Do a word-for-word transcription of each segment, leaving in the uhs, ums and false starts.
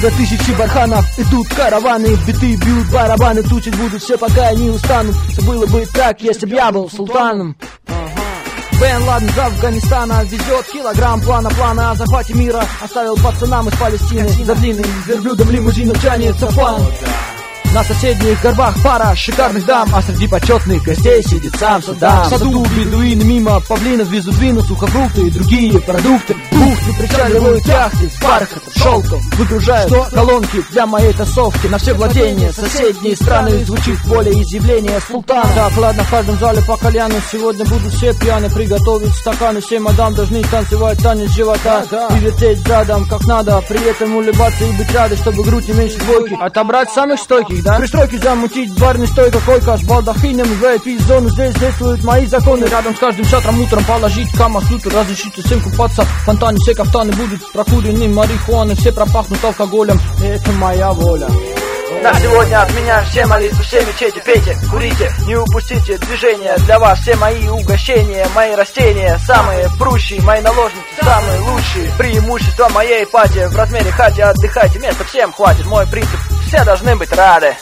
Мимо тысячи барханов идут караваны, биты бьют барабаны, тучить будут все, пока я не устану. Все было бы так, если б я был султаном. Бен Ладен из Афганистана везет килограмм плана плана о захвате мира. Оставил пацанам из Палестины за длинным верблюдом лимузином тянется фан. На соседних горбах пара шикарных дам, а среди почетных гостей сидит сам Саддам. В саду бедуины мимо павлинов везут вину, сухофрукты и другие продукты. Бухты причаливают яхты с бархатом, шелком, выгружают Что? колонки для моей тусовки. На все владения соседние страны звучит волеизъявление султана. Так, ладно, в каждом зале по кальяну, сегодня будут все пьяны. Приготовить стаканы, все мадам должны танцевать танец живота да, да. И вертеть задом как надо, при этом улыбаться и быть рады, чтобы грудь не меньше двойки. Отобрать самых стойких, да? Пристройки замутить, барный стойка, койка с балдахином. В эй пи-зону здесь действуют мои законы. Рядом с каждым шатром утром положить камасутру, разрешить всем купаться в фонтане. Все кафтаны будут прокурены марихуаны, все пропахнут алкоголем. Это моя воля. На сегодня от меня все молитвы, все мечети, пейте, курите, не упустите движения. Для вас все мои угощения, мои растения, самые прущие, мои наложницы, самые лучшие. Преимущество моей пати в размере хати, отдыхайте, места всем хватит. Мой принцип, все должны быть рады.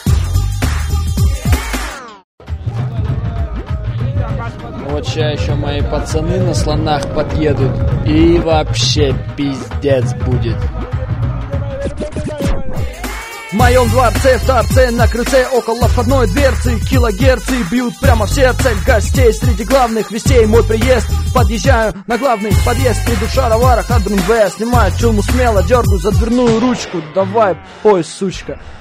Вот сейчас еще мои пацаны на слонах подъедут, и вообще пиздец будет. В моем дворце, в торце, на крыльце, около входной дверцы килогерцы бьют прямо в сердце гостей. Среди главных вестей мой приезд. Подъезжаю на главный подъезд, иду в шароварах от БМВ. Снимаю челму смело, дергаю за дверную ручку. Давай, пой, сучка.